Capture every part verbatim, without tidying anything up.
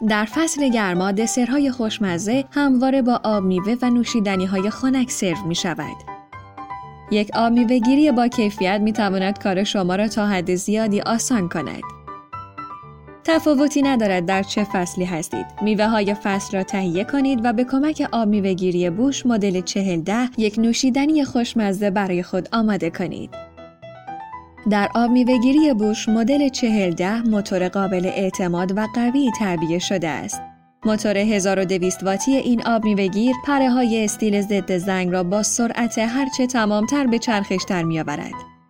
در فصل گرما دسرهای خوشمزه همواره با آب میوه و نوشیدنی‌های خنک سرو می‌شود. یک آب میوه‌گیری با کیفیت می‌تواند کار شما را تا حد زیادی آسان کند. تفاوتی ندارد در چه فصلی هستید. میوه‌های فصل را تهیه کنید و به کمک آب میوه‌گیری بوش مدل چهل ده یک نوشیدنی خوشمزه برای خود آماده کنید. در آب میوه‌گیری بوش مدل چهل ده موتور قابل اعتماد و قوی تعبیه شده است. موتور هزار و دویست واتی این آب میوه‌گیر پره‌های استیل ضد زنگ را با سرعت هرچه تمام‌تر به چرخش در می‌آورد.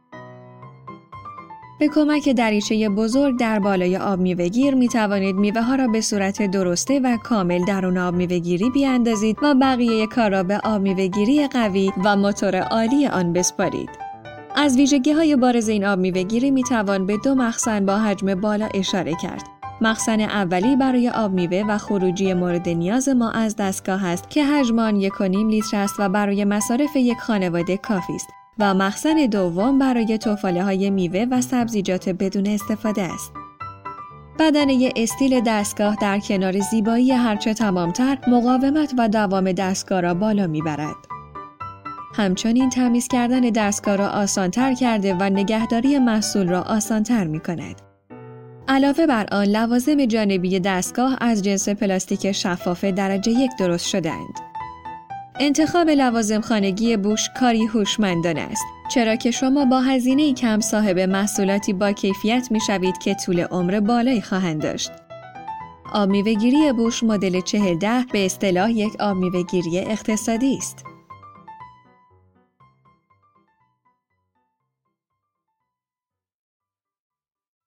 به کمک دریچه بزرگ در بالای آب میوه‌گیر می توانید میوه ها را به صورت درسته و کامل درون آب میوه‌گیری بیاندازید و بقیه کار را به آب میوه‌گیری قوی و موتور عالی آن بسپارید. از ویژگی‌های بارز این آب میوه‌گیری می توان به دو مخزن با حجم بالا اشاره کرد. مخزن اولی برای آب میوه و خروجی مورد نیاز ما از دستگاه است که حجم آن یک و نیم لیتر است و برای مصارف یک خانواده کافی است. و مخزن دوم برای تفاله‌های میوه و سبزیجات بدون استفاده است. بدنه استیل دستگاه در کنار زیبایی هرچه تمامتر مقاومت و دوام دستگاه را بالا میبرد. همچنین تمیز کردن دستگاه را آسان‌تر کرده و نگهداری محصول را آسان‌تر می‌کند. علاوه بر آن لوازم جانبی دستگاه از جنس پلاستیک شفاف درجه یک درست شده‌اند. انتخاب لوازم خانگی بوش کاری هوشمندانه است، چرا که شما با هزینه کم صاحب محصولاتی با کیفیت می‌شوید که طول عمر بالایی خواهند داشت. آب میوه‌گیری بوش مدل چهل ده به اصطلاح یک آب میوه‌گیری اقتصادی است.